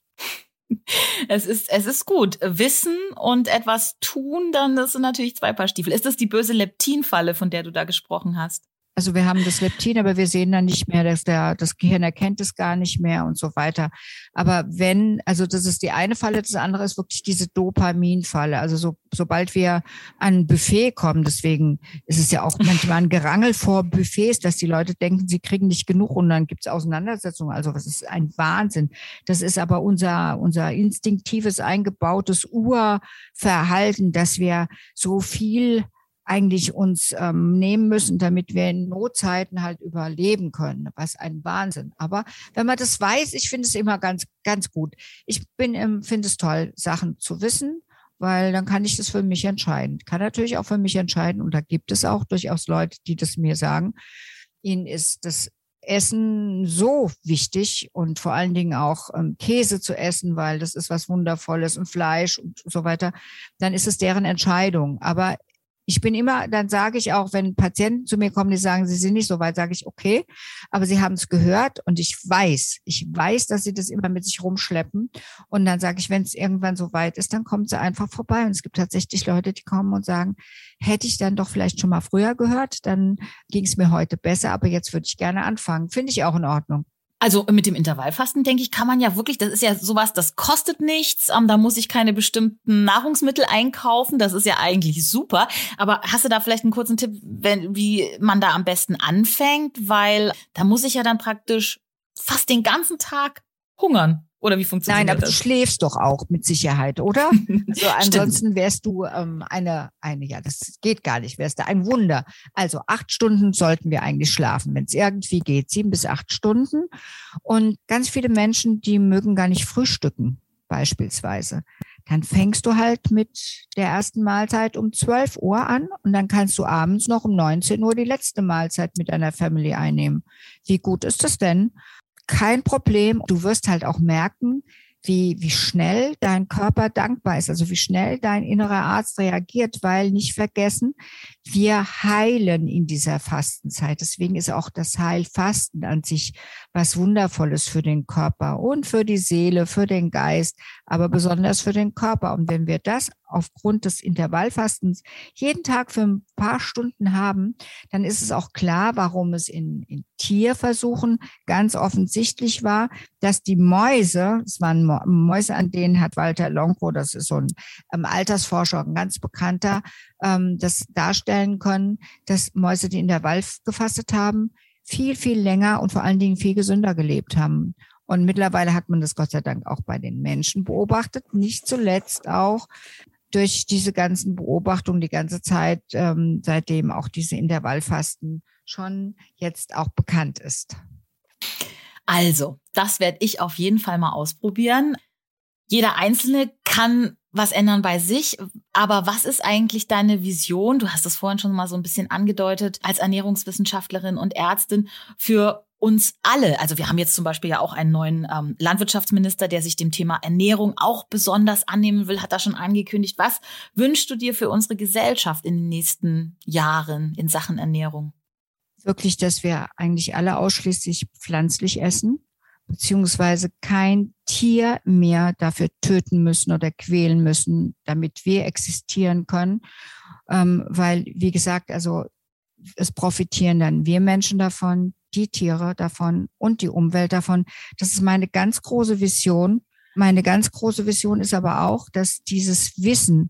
Es ist, es ist gut. Wissen und etwas tun, dann das sind natürlich zwei Paar Stiefel. Ist das die böse Leptinfalle, von der du da gesprochen hast? Also wir haben das Leptin, aber wir sehen dann nicht mehr, dass der, das Gehirn erkennt es gar nicht mehr und so weiter. Aber wenn, also das ist die eine Falle, das andere ist wirklich diese Dopaminfalle. Also so, sobald wir an ein Buffet kommen, deswegen ist es ja auch manchmal ein Gerangel vor Buffets, dass die Leute denken, sie kriegen nicht genug und dann gibt es Auseinandersetzungen. Also das ist ein Wahnsinn. Das ist aber unser, unser instinktives, eingebautes Urverhalten, dass wir so viel eigentlich uns ähm, nehmen müssen, damit wir in Notzeiten halt überleben können. Was ein Wahnsinn. Aber wenn man das weiß, ich finde es immer ganz, ganz gut. Ich bin, ähm, finde es toll, Sachen zu wissen, weil dann kann ich das für mich entscheiden. Ich kann natürlich auch für mich entscheiden, und da gibt es auch durchaus Leute, die das mir sagen. Ihnen ist das Essen so wichtig und vor allen Dingen auch ähm, Käse zu essen, weil das ist was Wundervolles, und Fleisch und so weiter. Dann ist es deren Entscheidung. Aber ich bin immer, dann sage ich auch, wenn Patienten zu mir kommen, die sagen, sie sind nicht so weit, sage ich, okay, aber sie haben es gehört und ich weiß, ich weiß, dass sie das immer mit sich rumschleppen, und dann sage ich, wenn es irgendwann so weit ist, dann kommt sie einfach vorbei, und es gibt tatsächlich Leute, die kommen und sagen, hätte ich dann doch vielleicht schon mal früher gehört, dann ging es mir heute besser, aber jetzt würde ich gerne anfangen. Finde ich auch in Ordnung. Also mit dem Intervallfasten, denke ich, kann man ja wirklich, das ist ja sowas, das kostet nichts, ähm, da muss ich keine bestimmten Nahrungsmittel einkaufen, das ist ja eigentlich super. Aber hast du da vielleicht einen kurzen Tipp, wenn, wie man da am besten anfängt? Weil da muss ich ja dann praktisch fast den ganzen Tag hungern. Oder wie funktioniert das? Nein, aber das? du schläfst doch auch mit Sicherheit, oder? Also ansonsten wärst du ähm, eine, eine, ja, das geht gar nicht, wärst du ein Wunder. Also acht Stunden sollten wir eigentlich schlafen, wenn es irgendwie geht, sieben bis acht Stunden. Und ganz viele Menschen, die mögen gar nicht frühstücken, beispielsweise. Dann fängst du halt mit der ersten Mahlzeit um zwölf Uhr an, und dann kannst du abends noch um neunzehn Uhr die letzte Mahlzeit mit deiner Family einnehmen. Wie gut ist das denn? Kein Problem. Du wirst halt auch merken, wie, wie schnell dein Körper dankbar ist, also wie schnell dein innerer Arzt reagiert, weil nicht vergessen, wir heilen in dieser Fastenzeit. Deswegen ist auch das Heilfasten an sich was Wundervolles für den Körper und für die Seele, für den Geist, aber besonders für den Körper. Und wenn wir das aufgrund des Intervallfastens jeden Tag für ein paar Stunden haben, dann ist es auch klar, warum es in, in Tierversuchen ganz offensichtlich war, dass die Mäuse, es waren Mäuse, an denen hat Walter Longo, das ist so ein ähm, Altersforscher, ein ganz bekannter, ähm, das darstellen können, dass Mäuse, die Intervall gefastet haben, viel, viel länger und vor allen Dingen viel gesünder gelebt haben. Und mittlerweile hat man das Gott sei Dank auch bei den Menschen beobachtet, nicht zuletzt auch durch diese ganzen Beobachtungen die ganze Zeit, ähm, seitdem auch diese Intervallfasten schon jetzt auch bekannt ist. Also, das werde ich auf jeden Fall mal ausprobieren. Jeder Einzelne kann was ändern bei sich, aber was ist eigentlich deine Vision? Du hast das vorhin schon mal so ein bisschen angedeutet, als Ernährungswissenschaftlerin und Ärztin für uns alle. Also wir haben jetzt zum Beispiel ja auch einen neuen ähm, Landwirtschaftsminister, der sich dem Thema Ernährung auch besonders annehmen will, hat da schon angekündigt. Was wünschst du dir für unsere Gesellschaft in den nächsten Jahren in Sachen Ernährung? Wirklich, dass wir eigentlich alle ausschließlich pflanzlich essen, beziehungsweise kein Tier mehr dafür töten müssen oder quälen müssen, damit wir existieren können. Ähm, weil, wie gesagt, also es profitieren dann wir Menschen davon, die Tiere davon und die Umwelt davon. Das ist meine ganz große Vision. Meine ganz große Vision ist aber auch, dass dieses Wissen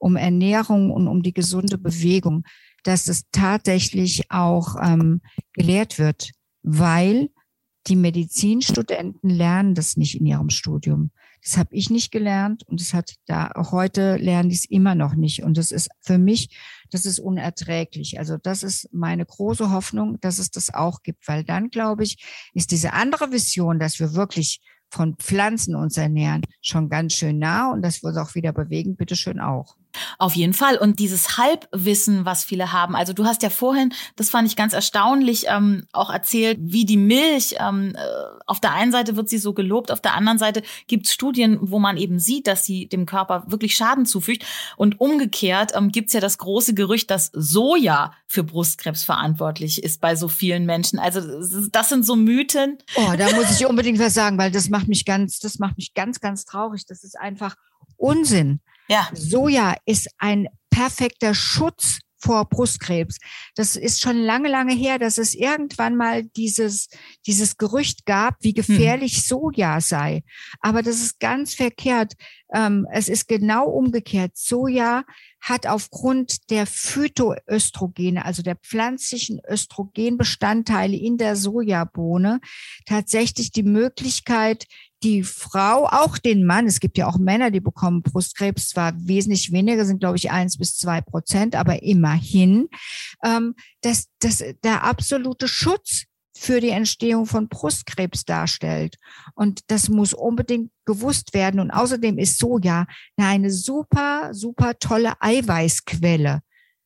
um Ernährung und um die gesunde Bewegung, dass es tatsächlich auch ähm, gelehrt wird, weil die Medizinstudenten lernen das nicht in ihrem Studium. Das habe ich nicht gelernt und das hat da auch heute lernen die es immer noch nicht. Und das ist für mich, das ist unerträglich. Also das ist meine große Hoffnung, dass es das auch gibt, weil dann, glaube ich, ist diese andere Vision, dass wir wirklich von Pflanzen uns ernähren, schon ganz schön nah und dass wir uns auch wieder bewegen, bitteschön auch. Auf jeden Fall. Und dieses Halbwissen, was viele haben. Also du hast ja vorhin, das fand ich ganz erstaunlich, ähm, auch erzählt, wie die Milch, ähm, auf der einen Seite wird sie so gelobt, auf der anderen Seite gibt es Studien, wo man eben sieht, dass sie dem Körper wirklich Schaden zufügt. Und umgekehrt ähm, gibt es ja das große Gerücht, dass Soja für Brustkrebs verantwortlich ist bei so vielen Menschen. Also das sind so Mythen. Oh, da muss ich unbedingt was sagen, weil das macht mich ganz, das macht mich ganz, ganz traurig. Das ist einfach Unsinn. Ja. Soja ist ein perfekter Schutz vor Brustkrebs. Das ist schon lange, lange her, dass es irgendwann mal dieses, dieses Gerücht gab, wie gefährlich hm. Soja sei. Aber das ist ganz verkehrt. Ähm, es ist genau umgekehrt. Soja hat aufgrund der Phytoöstrogene, also der pflanzlichen Östrogenbestandteile in der Sojabohne, tatsächlich die Möglichkeit, die Frau, auch den Mann, es gibt ja auch Männer, die bekommen Brustkrebs, zwar wesentlich weniger, sind glaube ich eins bis zwei Prozent, aber immerhin, ähm, dass das der absolute Schutz für die Entstehung von Brustkrebs darstellt. Und das muss unbedingt gewusst werden. Und außerdem ist Soja eine super, super tolle Eiweißquelle.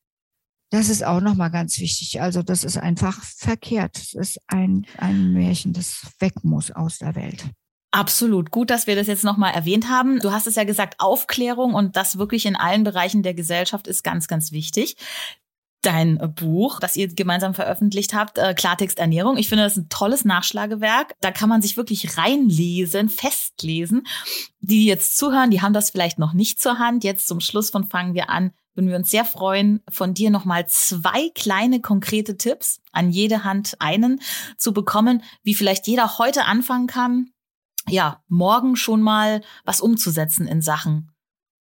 Das ist auch nochmal ganz wichtig. Also das ist einfach verkehrt. Das ist ein, ein Märchen, das weg muss aus der Welt. Absolut. Gut, dass wir das jetzt nochmal erwähnt haben. Du hast es ja gesagt, Aufklärung und das wirklich in allen Bereichen der Gesellschaft ist ganz, ganz wichtig. Dein Buch, das ihr gemeinsam veröffentlicht habt, äh, Klartext Ernährung. Ich finde, das ist ein tolles Nachschlagewerk. Da kann man sich wirklich reinlesen, festlesen. Die jetzt zuhören, die haben das vielleicht noch nicht zur Hand. Jetzt zum Schluss von Fangen wir an, würden wir uns sehr freuen, von dir nochmal zwei kleine konkrete Tipps, an jede Hand einen, zu bekommen, wie vielleicht jeder heute anfangen kann, ja, morgen schon mal was umzusetzen in Sachen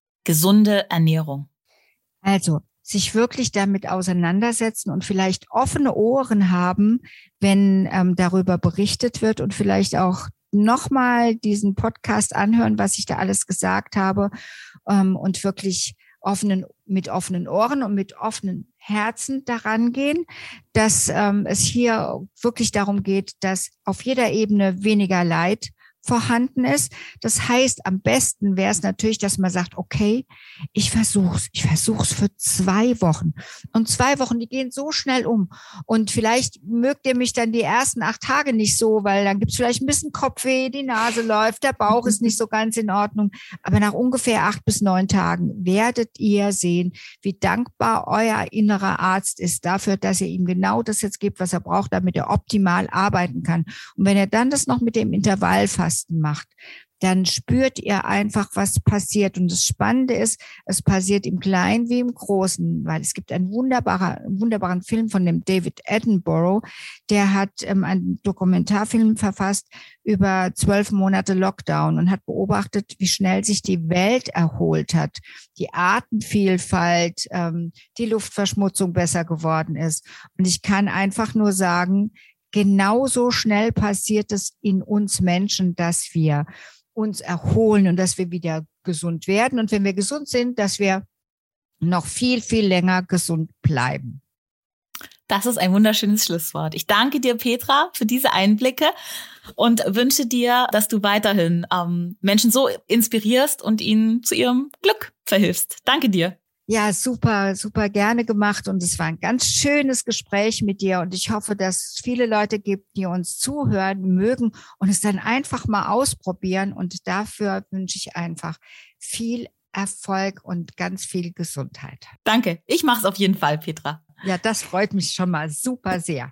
gesunde Ernährung. Also, sich wirklich damit auseinandersetzen und vielleicht offene Ohren haben, wenn ähm, darüber berichtet wird und vielleicht auch nochmal diesen Podcast anhören, was ich da alles gesagt habe, ähm, und wirklich offenen, mit offenen Ohren und mit offenen Herzen daran gehen, dass ähm, es hier wirklich darum geht, dass auf jeder Ebene weniger Leid vorhanden ist. Das heißt, am besten wäre es natürlich, dass man sagt, okay, ich versuch's, ich versuch's für zwei Wochen. Und zwei Wochen, die gehen so schnell um. Und vielleicht mögt ihr mich dann die ersten acht Tage nicht so, weil dann gibt's vielleicht ein bisschen Kopfweh, die Nase läuft, der Bauch ist nicht so ganz in Ordnung. Aber nach ungefähr acht bis neun Tagen werdet ihr sehen, wie dankbar euer innerer Arzt ist dafür, dass ihr ihm genau das jetzt gebt, was er braucht, damit er optimal arbeiten kann. Und wenn er dann das noch mit dem Intervallfasten macht, dann spürt ihr einfach, was passiert. Und das Spannende ist, es passiert im Kleinen wie im Großen, weil es gibt einen wunderbarer, wunderbaren Film von dem David Attenborough, der hat ähm, einen Dokumentarfilm verfasst über zwölf Monate Lockdown und hat beobachtet, wie schnell sich die Welt erholt hat, die Artenvielfalt, ähm, die Luftverschmutzung besser geworden ist. Und ich kann einfach nur sagen, genauso schnell passiert es in uns Menschen, dass wir uns erholen und dass wir wieder gesund werden. Und wenn wir gesund sind, dass wir noch viel, viel länger gesund bleiben. Das ist ein wunderschönes Schlusswort. Ich danke dir, Petra, für diese Einblicke und wünsche dir, dass du weiterhin ähm, Menschen so inspirierst und ihnen zu ihrem Glück verhilfst. Danke dir. Ja, super, super gerne gemacht und es war ein ganz schönes Gespräch mit dir und ich hoffe, dass es viele Leute gibt, die uns zuhören mögen und es dann einfach mal ausprobieren und dafür wünsche ich einfach viel Erfolg und ganz viel Gesundheit. Danke, ich mache es auf jeden Fall, Petra. Ja, das freut mich schon mal super sehr.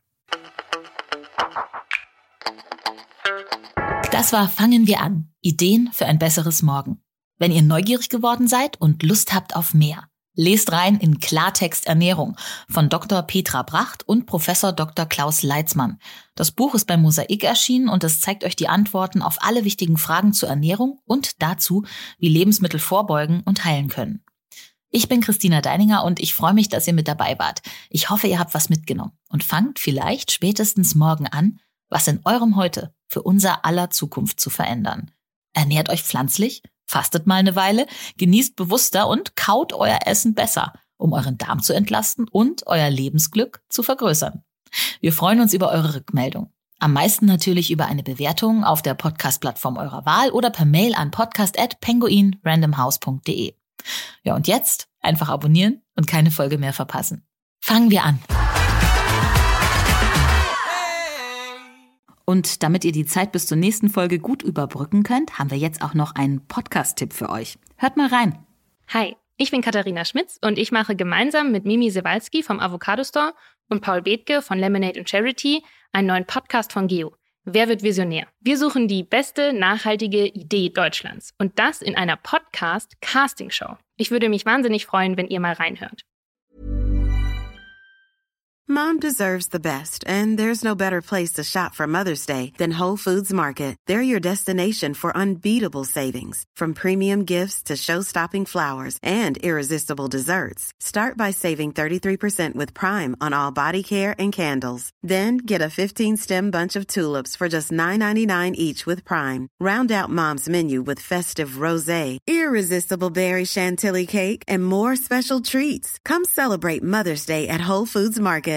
Das war Fangen wir an. Ideen für ein besseres Morgen. Wenn ihr neugierig geworden seid und Lust habt auf mehr, lest rein in Klartext Ernährung von Doktor Petra Bracht und Professor Doktor Klaus Leitzmann. Das Buch ist beim Mosaik erschienen und es zeigt euch die Antworten auf alle wichtigen Fragen zur Ernährung und dazu, wie Lebensmittel vorbeugen und heilen können. Ich bin Christina Deininger und ich freue mich, dass ihr mit dabei wart. Ich hoffe, ihr habt was mitgenommen und fangt vielleicht spätestens morgen an, was in eurem Heute für unser aller Zukunft zu verändern. Ernährt euch pflanzlich, fastet mal eine Weile, genießt bewusster und kaut euer Essen besser, um euren Darm zu entlasten und euer Lebensglück zu vergrößern. Wir freuen uns über eure Rückmeldung. Am meisten natürlich über eine Bewertung auf der Podcast-Plattform eurer Wahl oder per Mail an podcast at penguin random house punkt de. Ja, und jetzt einfach abonnieren und keine Folge mehr verpassen. Fangen wir an. Und damit ihr die Zeit bis zur nächsten Folge gut überbrücken könnt, haben wir jetzt auch noch einen Podcast-Tipp für euch. Hört mal rein. Hi, ich bin Katharina Schmitz und ich mache gemeinsam mit Mimi Sewalski vom Avocado Store und Paul Bethke von Lemonade and Charity einen neuen Podcast von Geo. Wer wird Visionär? Wir suchen die beste nachhaltige Idee Deutschlands und das in einer Podcast-Casting-Show. Ich würde mich wahnsinnig freuen, wenn ihr mal reinhört. Mom deserves the best, and there's no better place to shop for Mother's Day than Whole Foods Market. They're your destination for unbeatable savings, from premium gifts to show-stopping flowers and irresistible desserts. Start by saving thirty-three percent with Prime on all body care and candles. Then get a fifteen-stem bunch of tulips for just nine ninety-nine each with Prime. Round out Mom's menu with festive rosé, irresistible berry chantilly cake, and more special treats. Come celebrate Mother's Day at Whole Foods Market.